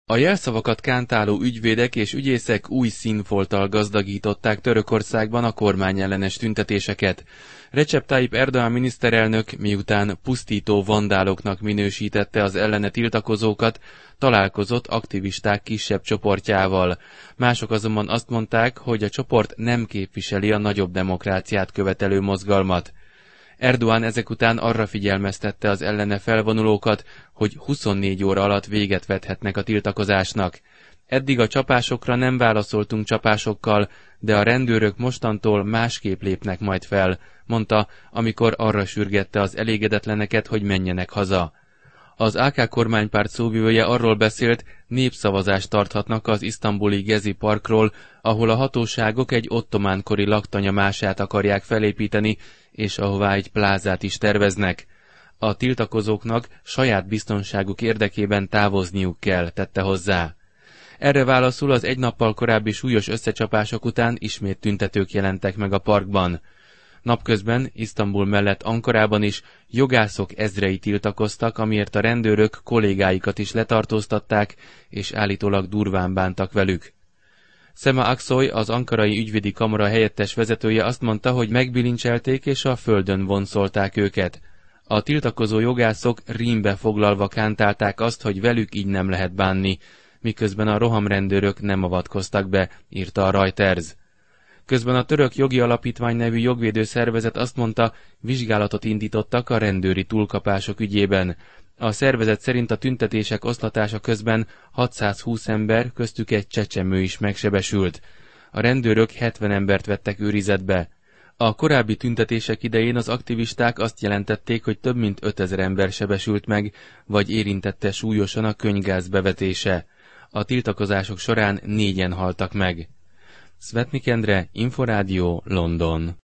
A jelszavakat kántáló ügyvédek és ügyészek új színfolttal gazdagították Törökországban a kormányellenes tüntetéseket. Recep Tayyip Erdoğan miniszterelnök, miután pusztító vandáloknak minősítette az ellene tiltakozókat, találkozott aktivisták kisebb csoportjával. Mások azonban azt mondták, hogy a csoport nem képviseli a nagyobb demokráciát követelő mozgalmat. Erdoğan ezek után arra figyelmeztette az ellene felvonulókat, hogy 24 óra alatt véget vethetnek a tiltakozásnak. Eddig a csapásokra nem válaszoltunk csapásokkal, de a rendőrök mostantól másképp lépnek majd fel, mondta, amikor arra sürgette az elégedetleneket, hogy menjenek haza. Az AK kormánypárt szóvivője arról beszélt, népszavazást tarthatnak az isztambuli Gezi parkról, ahol a hatóságok egy ottománkori laktanyamását akarják felépíteni, és ahová egy plázát is terveznek. A tiltakozóknak saját biztonságuk érdekében távozniuk kell, tette hozzá. Erre válaszul az egy nappal korábbi súlyos összecsapások után ismét tüntetők jelentek meg a parkban. Napközben Isztambul mellett Ankarában is jogászok ezrei tiltakoztak, amiért a rendőrök kollégáikat is letartóztatták, és állítólag durván bántak velük. Sema Aksoy, az ankarai ügyvédi kamara helyettes vezetője azt mondta, hogy megbilincselték és a földön vonszolták őket. A tiltakozó jogászok rímbe foglalva kántálták azt, hogy velük így nem lehet bánni, miközben a rohamrendőrök nem avatkoztak be, írta a Reuters. Közben a Török Jogi Alapítvány nevű jogvédő szervezet azt mondta, vizsgálatot indítottak a rendőri túlkapások ügyében. A szervezet szerint a tüntetések oszlatása közben 620 ember, köztük egy csecsemő is megsebesült. A rendőrök 70 embert vettek őrizetbe. A korábbi tüntetések idején az aktivisták azt jelentették, hogy több mint 5000 ember sebesült meg, vagy érintette súlyosan a könyvgáz bevetése. A tiltakozások során 4-en haltak meg. Szvetnik Endre, Inforádió, London.